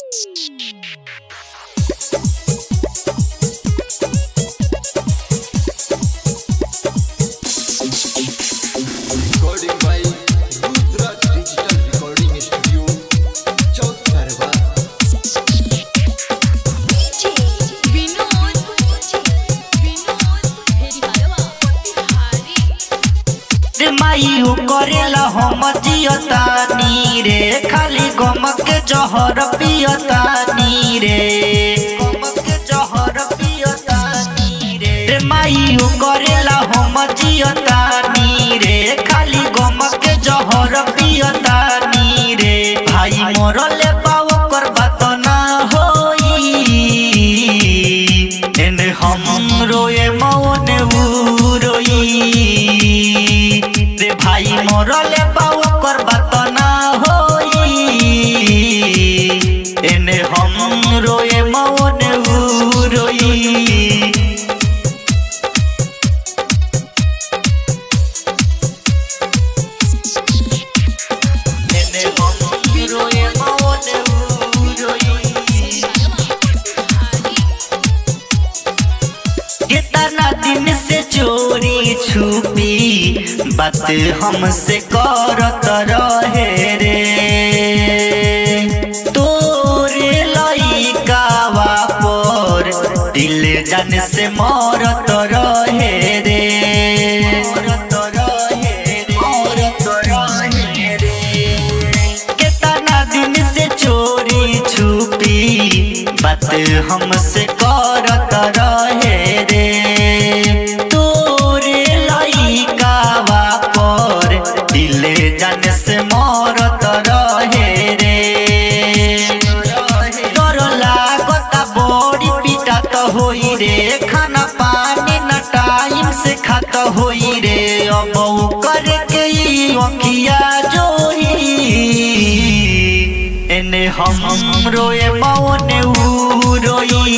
Recording by Rudra Digital Recording Studio, Chowtarwa. मायू करेला हम जियतानी रे खाली गमक के जहर पियतानी रे गमक के जहर पियतानी रे मायू करेला हम जियतानी रे खाली गमक के जहर पियतानी रे भाई मरले पाव कर बात ना होई एने हम रोए मौन उरोई भाई मरले पाव कर बात ना होई एने हम रोए मौन उरोई एने हम रोए मौन उरोई कितना दिन से चोरी छुपी बात हमसे करत रहे रे तोरे लइकावा पर दिल जान से मरत रहे रे मरत रहे रे कितना दिन से चोरी छुपी बात हमसे करत रहे रे तोरे लइकावा पर दिल जान से मरत रहे रे डर लागता बड़ी पिटात होई रे खाना पानी न टाइम से खात होई रे अब करके अखिया जोई एने हम रोए मौन उरोई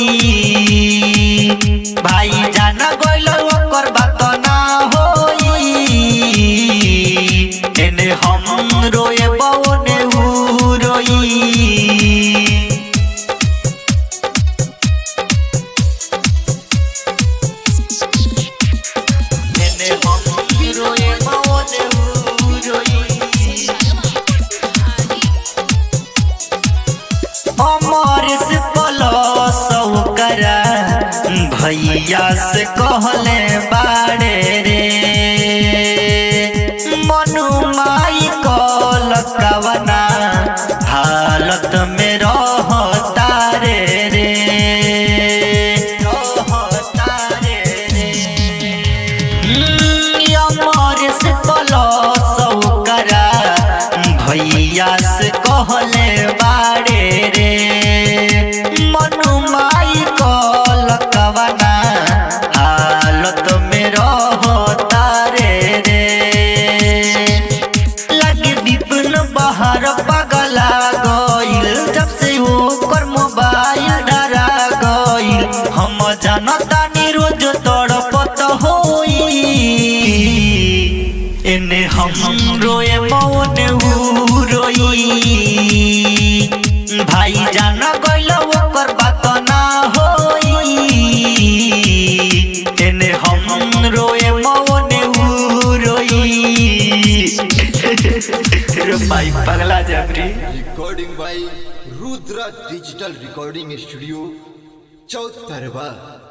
भाई जाना गइल ओकर बात ना होई एने हम रोए मौन उरोई एने हम रोए मौन उरोई अमर से पलस करा भैया से कहले बाड़े रे मनु माई कल कवना हालत में रहता रे अमर से पलस करा भैया से कहले बाड़े रे मनु माई कल कवना हालत में रहता रे लगे विपिन बाहर पगला गइल जब से ओकर मोबाइल डरा गइल हम जानतानी रोज तड़पत होई एने हम रोए मौन उरोई भाई जाना गइल ओकर बात ना होई एने हम रोए मौन उरोई रे भाई पगला जबरी Recording by Rudra Digital Recording Studio, Chowtarwa.